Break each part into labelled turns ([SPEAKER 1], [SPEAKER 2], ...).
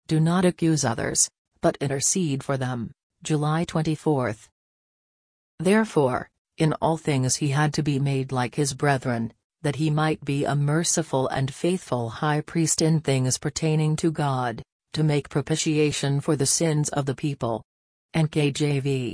[SPEAKER 1] Do not accuse others, but intercede for them. July 24. Therefore, in all things he had to be made like his brethren, that he might be a merciful and faithful high priest in things pertaining to God, to make propitiation for the sins of the people. NKJV.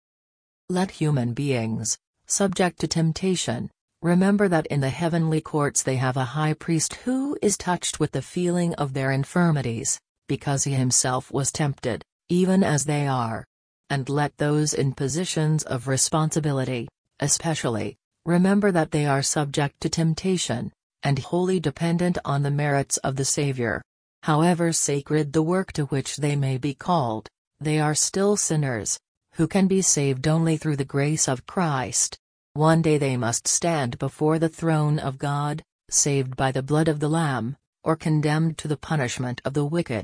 [SPEAKER 1] Let human beings, subject to temptation, remember that in the heavenly courts they have a high priest who is touched with the feeling of their infirmities, because he himself was tempted, even as they are. And let those in positions of responsibility, especially, remember that they are subject to temptation, and wholly dependent on the merits of the Savior. However sacred the work to which they may be called, they are still sinners, who can be saved only through the grace of Christ. One day they must stand before the throne of God, saved by the blood of the Lamb, or condemned to the punishment of the wicked.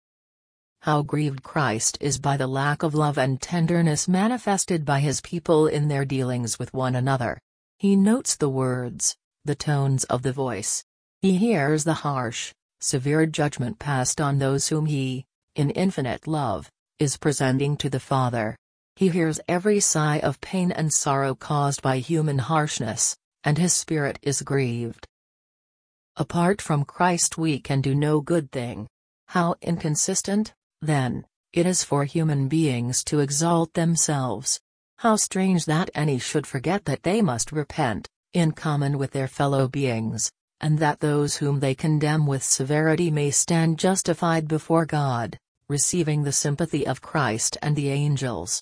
[SPEAKER 1] How grieved Christ is by the lack of love and tenderness manifested by his people in their dealings with one another. He notes the words, the tones of the voice. He hears the harsh, severe judgment passed on those whom he, in infinite love, is presenting to the Father. He hears every sigh of pain and sorrow caused by human harshness, and his spirit is grieved. Apart from Christ we can do no good thing. How inconsistent, then, it is for human beings to exalt themselves. How strange that any should forget that they must repent, in common with their fellow beings, and that those whom they condemn with severity may stand justified before God, receiving the sympathy of Christ and the angels.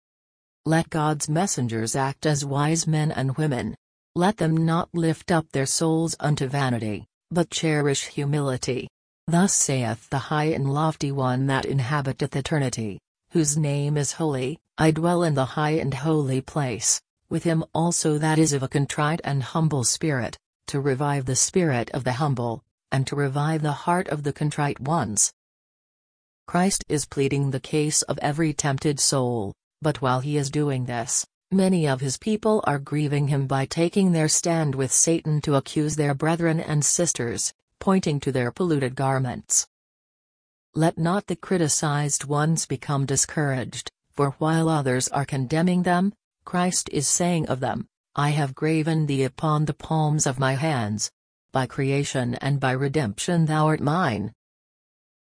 [SPEAKER 1] Let God's messengers act as wise men and women. Let them not lift up their souls unto vanity, but cherish humility. Thus saith the high and lofty one that inhabiteth eternity, whose name is holy, I dwell in the high and holy place, with him also that is of a contrite and humble spirit, to revive the spirit of the humble, and to revive the heart of the contrite ones. Christ is pleading the case of every tempted soul, but while he is doing this, many of his people are grieving him by taking their stand with Satan to accuse their brethren and sisters, pointing to their polluted garments. Let not the criticized ones become discouraged, for while others are condemning them, Christ is saying of them, I have graven thee upon the palms of my hands. By creation and by redemption thou art mine.